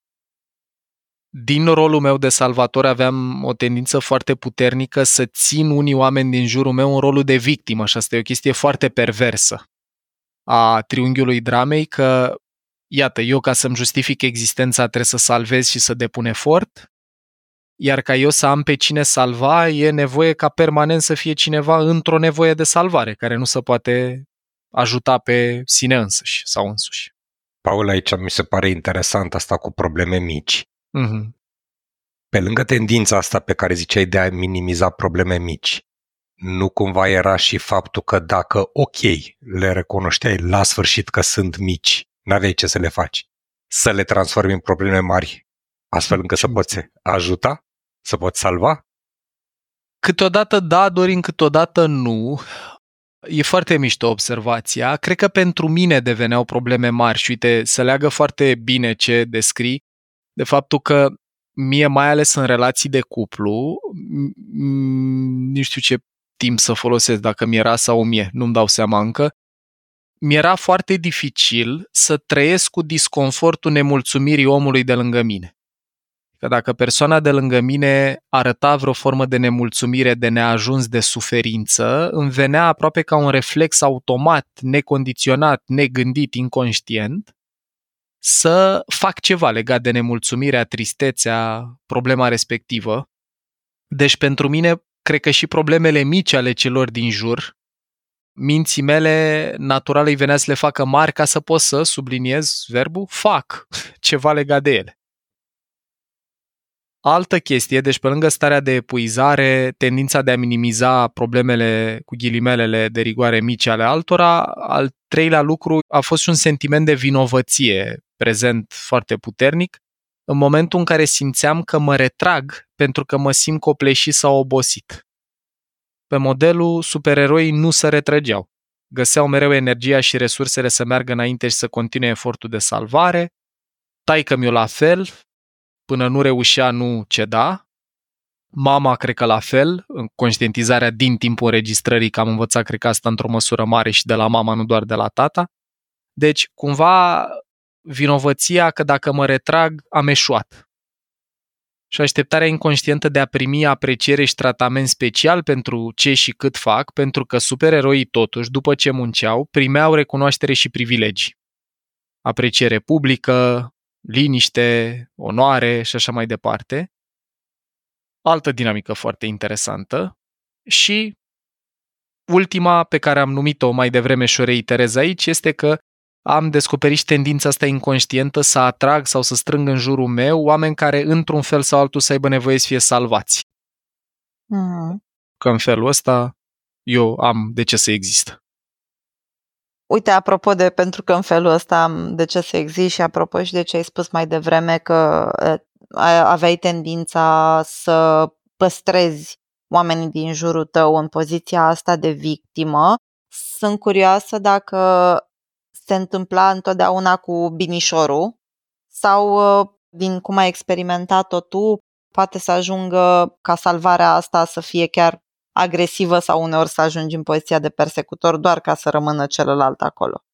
Speaker 2: din rolul meu de salvator aveam o tendință foarte puternică să țin unii oameni din jurul meu în rolul de victimă și asta e o chestie foarte perversă a triunghiului dramei, că iată, eu ca să-mi justific existența trebuie să salvez și să depun efort, iar ca eu să am pe cine salva e nevoie ca permanent să fie cineva într-o nevoie de salvare, care nu se poate ajuta pe sine însăși sau însuși.
Speaker 4: Paul, aici mi se pare interesant asta cu probleme mici.
Speaker 2: Mm-hmm.
Speaker 4: Pe lângă tendința asta pe care ziceai de a minimiza probleme mici, nu cumva era și faptul că dacă, ok, le recunoșteai la sfârșit că sunt mici, n-aveai ce să le faci, să le transformi în probleme mari, astfel încât să poți ajuta, să poți salva?
Speaker 2: Câteodată da, Dorin, câteodată nu. E foarte mișto observația. Cred că pentru mine deveneau probleme mari și uite, se leagă foarte bine ce descrii de faptul că mie, mai ales în relații de cuplu, nu știu ce timp să folosesc, dacă mi-era sau mie, nu-mi dau seama încă, mi-era foarte dificil să trăiesc cu disconfortul nemulțumirii omului de lângă mine. Că dacă persoana de lângă mine arăta vreo formă de nemulțumire, de neajuns, de suferință, îmi venea aproape ca un reflex automat, necondiționat, negândit, inconștient, să fac ceva legat de nemulțumirea, tristețea, problema respectivă. Deci pentru mine, cred că și problemele mici ale celor din jur, minții mele naturale îi venea să le facă mari ca să pot să subliniez verbul fac ceva legat de ele. Altă chestie, deci pe lângă starea de epuizare, tendința de a minimiza problemele cu ghilimelele de rigoare mici ale altora, al treilea lucru a fost și un sentiment de vinovăție prezent foarte puternic, în momentul în care simțeam că mă retrag pentru că mă simt copleșit sau obosit. Pe modelul, supereroii nu se retrăgeau. Găseau mereu energia și resursele să meargă înainte și să continue efortul de salvare. Taică-miu la fel, până nu reușea, nu ceda. Mama, cred că la fel, în conștientizarea din timpul înregistrării, că am învățat, cred că asta într-o măsură mare și de la mama, nu doar de la tata. Deci, cumva, vinovăția că dacă mă retrag, am eșuat. Și așteptarea inconștientă de a primi apreciere și tratament special pentru ce și cât fac, pentru că supereroii totuși, după ce munceau, primeau recunoaștere și privilegii. Apreciere publică, liniște, onoare și așa mai departe. Altă dinamică foarte interesantă. Și ultima, pe care am numit-o mai devreme și o reiterez aici, este că am descoperit și tendința asta inconștientă să atrag sau să strâng în jurul meu oameni care, într-un fel sau altul, să aibă nevoie să fie salvați.
Speaker 3: Mm.
Speaker 2: Că în felul ăsta eu am de ce să exist.
Speaker 3: Uite, apropo de pentru că în felul ăsta am de ce să exist și apropo și de ce ai spus mai devreme că aveai tendința să păstrezi oamenii din jurul tău în poziția asta de victimă, sunt curioasă dacă se întâmpla întotdeauna cu binișorul sau, din cum ai experimentat-o tu, poate să ajungă ca salvarea asta să fie chiar agresivă sau uneori să ajungi în poziția de persecutor doar ca să rămână celălalt acolo.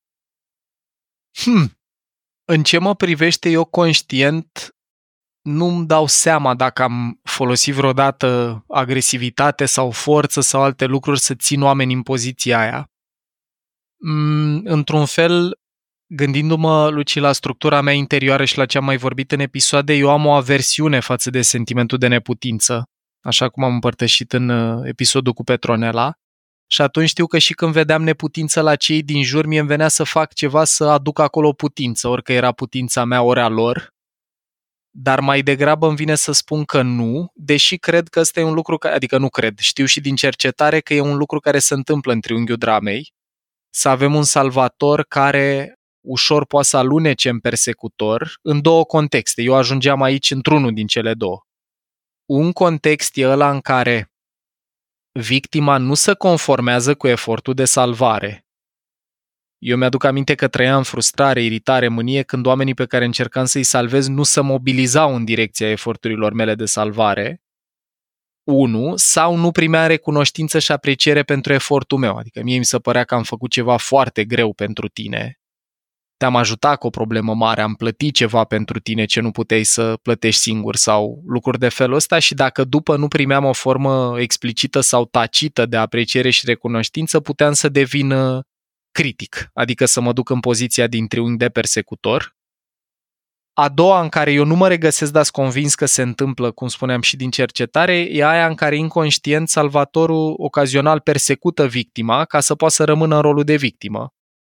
Speaker 2: Hmm. În ce mă privește, eu conștient nu-mi dau seama dacă am folosit vreodată agresivitate sau forță sau alte lucruri să țin oamenii în poziția aia. Mm, într-un fel, gândindu-mă, Luci, la structura mea interioară și la ce am mai vorbit în episoade, eu am o aversiune față de sentimentul de neputință, așa cum am împărtășit în episodul cu Petronela. Și atunci știu că și când vedeam neputință la cei din jur, mie îmi venea să fac ceva să aduc acolo putință, orică era putința mea, ori a lor. Dar mai degrabă îmi vine să spun că nu, deși cred că ăsta e un lucru, care, adică nu cred, știu și din cercetare că e un lucru care se întâmplă în triunghiul dramei, să avem un salvator care ușor poate să alunece în persecutor în două contexte. Eu ajungeam aici într-unul din cele două. Un context e ăla în care victima nu se conformează cu efortul de salvare. Eu mi-aduc aminte că trăiam frustrare, iritare, mânie când oamenii pe care încercam să-i salvez nu se mobilizau în direcția eforturilor mele de salvare. Unu, sau nu primea recunoștință și apreciere pentru efortul meu. Adică mie mi se părea că am făcut ceva foarte greu pentru tine. Te-am ajutat cu o problemă mare, am plătit ceva pentru tine ce nu puteai să plătești singur sau lucruri de felul ăsta și dacă după nu primeam o formă explicită sau tacită de apreciere și recunoștință, puteam să devin critic, adică să mă duc în poziția din triunghi de persecutor. A doua, în care eu nu mă regăsesc, dar sunt convins că se întâmplă, cum spuneam și din cercetare, e aia în care inconștient salvatorul ocazional persecută victima ca să poată să rămână în rolul de victimă.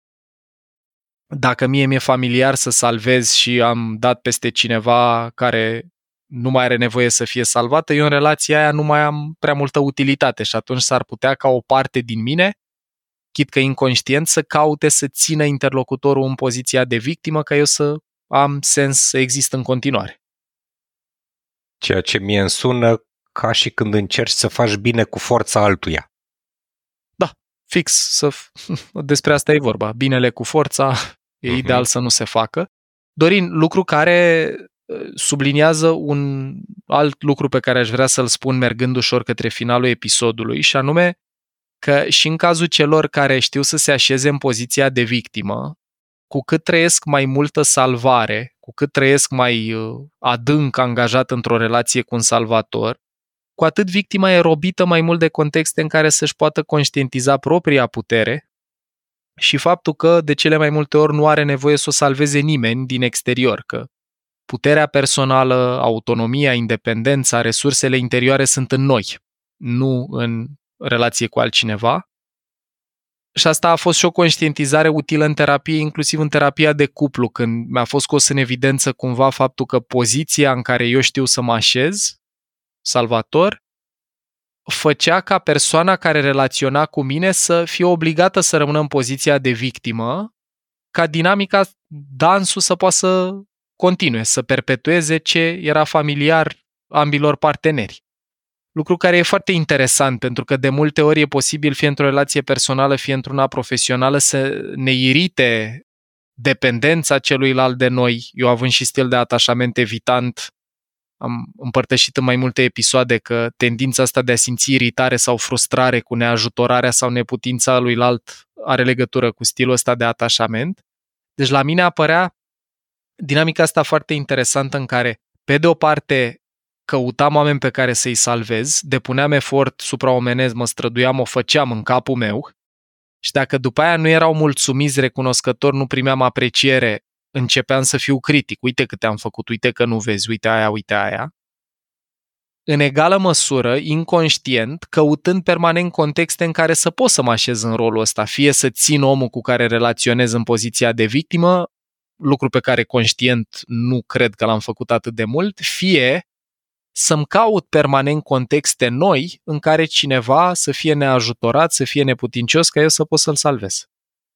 Speaker 2: Dacă mie mi-e familiar să salvez și am dat peste cineva care nu mai are nevoie să fie salvată, eu în relația aia nu mai am prea multă utilitate și atunci s-ar putea ca o parte din mine, chit că inconștient, să caute să țină interlocutorul în poziția de victimă ca eu să am sens să exist în continuare.
Speaker 4: Ceea ce mie îmi sună ca și când încerci să faci bine cu forța altuia.
Speaker 2: Da, fix. Să... Despre asta e vorba. Binele cu forța e uh-huh. ideal să nu se facă. Dorin, lucru care subliniază un alt lucru pe care aș vrea să-l spun mergând ușor către finalul episodului, și anume că și în cazul celor care știu să se așeze în poziția de victimă, cu cât trăiesc mai multă salvare, cu cât trăiesc mai adânc angajat într-o relație cu un salvator, cu atât victima e robită mai mult de contexte în care să-și poată conștientiza propria putere și faptul că de cele mai multe ori nu are nevoie să o salveze nimeni din exterior, că puterea personală, autonomia, independența, resursele interioare sunt în noi, nu în relație cu altcineva. Și asta a fost și o conștientizare utilă în terapie, inclusiv în terapia de cuplu, când mi-a fost scos în evidență cumva faptul că poziția în care eu știu să mă așez, Salvator, făcea ca persoana care relaționa cu mine să fie obligată să rămână în poziția de victimă, ca dinamica, dansul să poată să continue, să perpetueze ce era familiar ambilor parteneri. Lucru care e foarte interesant, pentru că de multe ori e posibil, fie într-o relație personală, fie într-una profesională, să ne irite dependența celuilalt de noi. Eu, având și stil de atașament evitant, am împărtășit în mai multe episoade că tendința asta de a simți iritare sau frustrare cu neajutorarea sau neputința luilalt are legătură cu stilul ăsta de atașament. Deci la mine apărea dinamica asta foarte interesantă în care, pe de o parte, căutam oameni pe care să-i salvez, depuneam efort supraomenesc, mă străduiam, o făceam în capul meu și dacă după aia nu erau mulțumiți, recunoscători, nu primeam apreciere, începeam să fiu critic. Uite câte am făcut, uite că nu vezi, uite aia, uite aia. În egală măsură, inconștient, căutând permanent contexte în care să pot să mă așez în rolul ăsta, fie să țin omul cu care relaționez în poziția de victimă, lucru pe care conștient nu cred că l-am făcut atât de mult, fie să-mi caut permanent contexte noi în care cineva să fie neajutorat, să fie neputincios, ca eu să pot să-l salvez.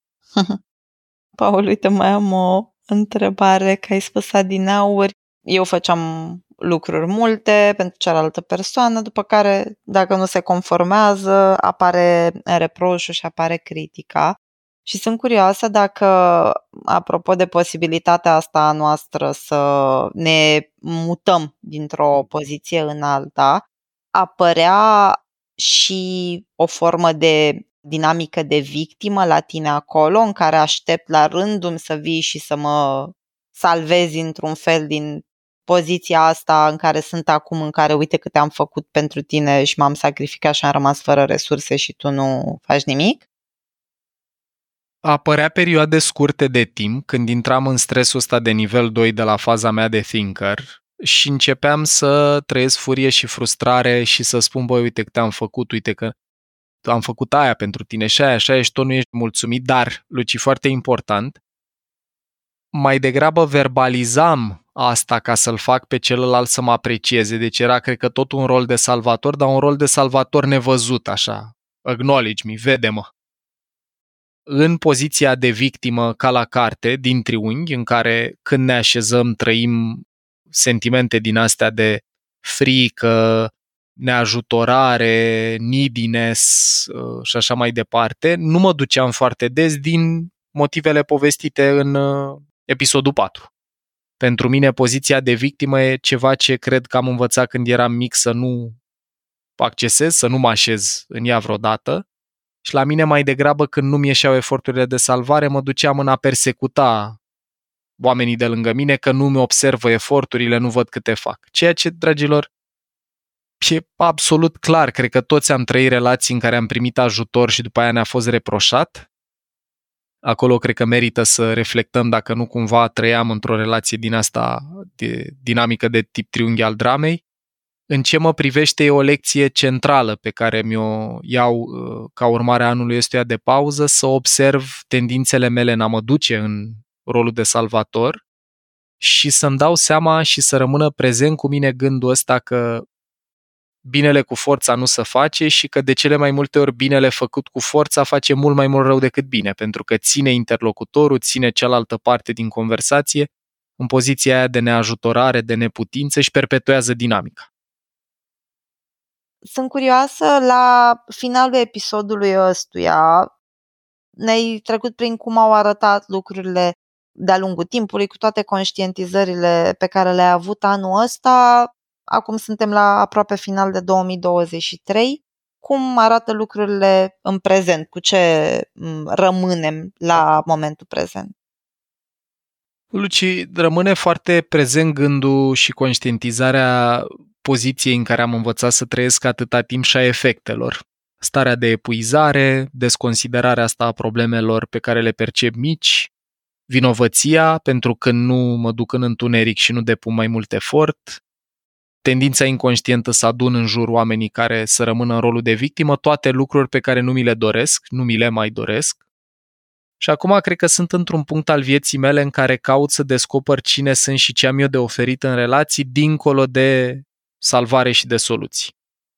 Speaker 3: Paul, uite, mai am o întrebare, că ai spus adineauri. Eu făceam lucruri multe pentru cealaltă persoană, după care, dacă nu se conformează, apare reproșul și apare critica. Și sunt curioasă dacă, apropo de posibilitatea asta a noastră să ne mutăm dintr-o poziție în alta, apărea și o formă de dinamică de victimă la tine acolo, în care aștept la rândul să vii și să mă salvezi într-un fel din poziția asta în care sunt acum, în care uite câte am făcut pentru tine și m-am sacrificat și am rămas fără resurse și tu nu faci nimic?
Speaker 2: Apărea perioade scurte de timp când intram în stresul ăsta de nivel doi de la faza mea de thinker și începeam să trăiesc furie și frustrare și să spun, băi, uite câte am făcut, uite că am făcut aia pentru tine și aia, și aia și tot nu ești mulțumit, dar, Luci, foarte important, mai degrabă verbalizam asta ca să-l fac pe celălalt să mă aprecieze. Deci era, cred că, tot un rol de salvator, dar un rol de salvator nevăzut, așa. Acknowledge me, vede-mă. În poziția de victimă, ca la carte, din triunghi, în care când ne așezăm trăim sentimente din astea de frică, neajutorare, neediness și așa mai departe, nu mă duceam foarte des din motivele povestite în episodul patru. Pentru mine poziția de victimă e ceva ce cred că am învățat când eram mic să nu accesez, să nu mă așez în ea vreodată. Și la mine mai degrabă când nu-mi ieșeau eforturile de salvare, mă duceam în a persecuta oamenii de lângă mine că nu mi observă eforturile, nu văd câte fac. Ceea ce, dragilor, e absolut clar. Cred că toți am trăit relații în care am primit ajutor și după aia ne-a fost reproșat. Acolo cred că merită să reflectăm dacă nu cumva trăiam într-o relație din asta de dinamică de tip triunghi al dramei. În ce mă privește, e o lecție centrală pe care mi-o iau ca urmare a anului ăstuia de pauză, să observ tendințele mele în a mă duce în rolul de salvator și să-mi dau seama și să rămână prezent cu mine gândul ăsta că binele cu forța nu se face și că de cele mai multe ori binele făcut cu forța face mult mai mult rău decât bine, pentru că ține interlocutorul, ține cealaltă parte din conversație în poziția aia de neajutorare, de neputință și perpetuează dinamica.
Speaker 3: Sunt curioasă, la finalul episodului ăstuia ne-ai trecut prin cum au arătat lucrurile de-a lungul timpului, cu toate conștientizările pe care le-ai avut anul ăsta. Acum suntem la aproape final de două mii douăzeci și trei. Cum arată lucrurile în prezent? Cu ce rămânem la momentul prezent?
Speaker 2: Luci, rămâne foarte prezent gândul și conștientizarea poziției în care am învățat să trăiesc atâta timp și a efectelor. Starea de epuizare, desconsiderarea asta a problemelor pe care le percep mici, vinovăția pentru că nu mă duc în întuneric și nu depun mai mult efort, tendința inconștientă să adun în jur oamenii care să rămână în rolul de victimă, toate lucruri pe care nu mi le doresc, nu mi le mai doresc. Și acum cred că sunt într-un punct al vieții mele în care caut să descoper cine sunt și ce am eu de oferit în relații, dincolo de salvare și de soluții.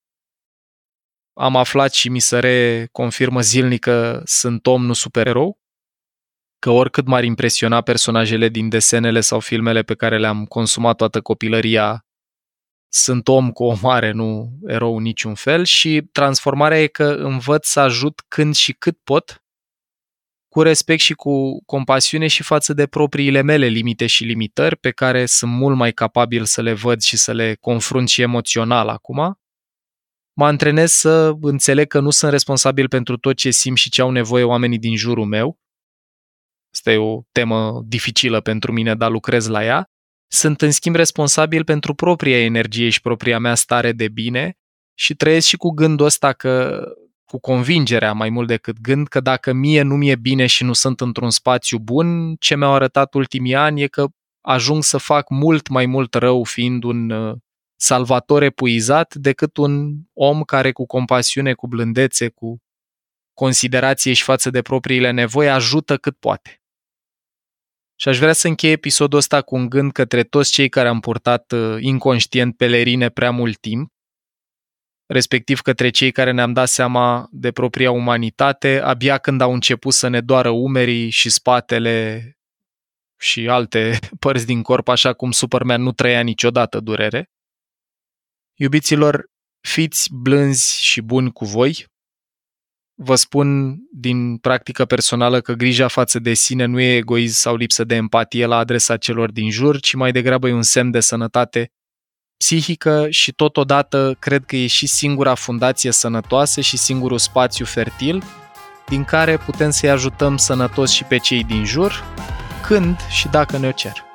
Speaker 2: Am aflat și mi se reconfirmă zilnic că sunt om, nu supererou, că oricât m-ar impresiona personajele din desenele sau filmele pe care le-am consumat toată copilăria, sunt om cu o mare, nu erou niciun fel, și transformarea e că învăț să ajut când și cât pot, cu respect și cu compasiune și față de propriile mele limite și limitări, pe care sunt mult mai capabil să le văd și să le confrunt și emoțional acum. Mă antrenez să înțeleg că nu sunt responsabil pentru tot ce simt și ce au nevoie oamenii din jurul meu. Asta e o temă dificilă pentru mine, dar lucrez la ea. Sunt în schimb responsabil pentru propria energie și propria mea stare de bine și trăiesc și cu gândul ăsta, că, cu convingerea mai mult decât gând, că dacă mie nu mi-e bine și nu sunt într-un spațiu bun, ce mi-au arătat ultimii ani e că ajung să fac mult mai mult rău fiind un uh, salvator epuizat decât un om care cu compasiune, cu blândețe, cu considerație și față de propriile nevoi ajută cât poate. Și aș vrea să închei episodul ăsta cu un gând către toți cei care am purtat uh, inconștient pelerine prea mult timp, respectiv către cei care ne-am dat seama de propria umanitate abia când au început să ne doară umerii și spatele și alte părți din corp, așa cum Superman nu trăia niciodată durere. Iubiților, fiți blânzi și buni cu voi. Vă spun din practică personală că grija față de sine nu e egoism sau lipsă de empatie la adresa celor din jur, ci mai degrabă e un semn de sănătate psihică și totodată cred că e și singura fundație sănătoasă și singurul spațiu fertil din care putem să-i ajutăm sănătos și pe cei din jur, când și dacă ne-o cer.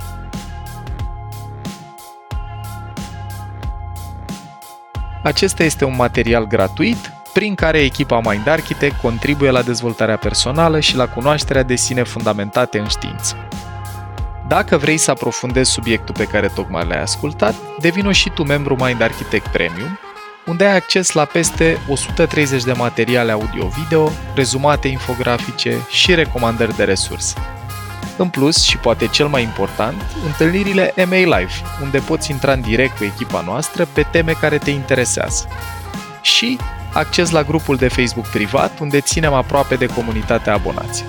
Speaker 2: Acesta este un material gratuit prin care echipa Mind Architect contribuie la dezvoltarea personală și la cunoașterea de sine fundamentate în știință. Dacă vrei să aprofundezi subiectul pe care tocmai l-ai ascultat, devino și tu membru Mind Architect Premium, unde ai acces la peste o sută treizeci de materiale audio-video, rezumate infografice și recomandări de resurse. În plus, și poate cel mai important, întâlnirile M A Live, unde poți intra în direct cu echipa noastră pe teme care te interesează. Și acces la grupul de Facebook privat, unde ținem aproape de comunitatea abonaților.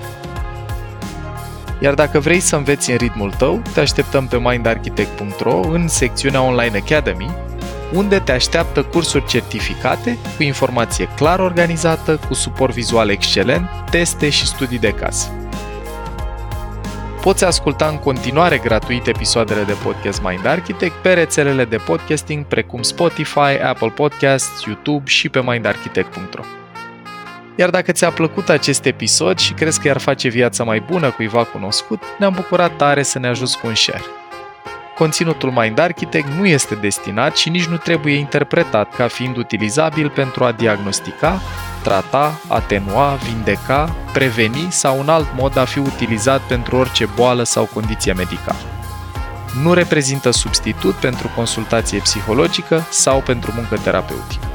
Speaker 2: Iar dacă vrei să înveți în ritmul tău, te așteptăm pe mind architect punct ro în secțiunea Online Academy, unde te așteaptă cursuri certificate, cu informație clar organizată, cu suport vizual excelent, teste și studii de caz. Poți asculta în continuare gratuit episoadele de podcast Mind Architect pe rețelele de podcasting precum Spotify, Apple Podcasts, YouTube și pe mind architect punct ro. Iar dacă ți-a plăcut acest episod și crezi că i-ar face viața mai bună cuiva cunoscut, ne-am bucurat tare să ne ajuți cu un share. Conținutul Mind Architect nu este destinat și nici nu trebuie interpretat ca fiind utilizabil pentru a diagnostica, trata, atenua, vindeca, preveni sau un alt mod a fi utilizat pentru orice boală sau condiție medicală. Nu reprezintă substitut pentru consultație psihologică sau pentru muncă terapeutică.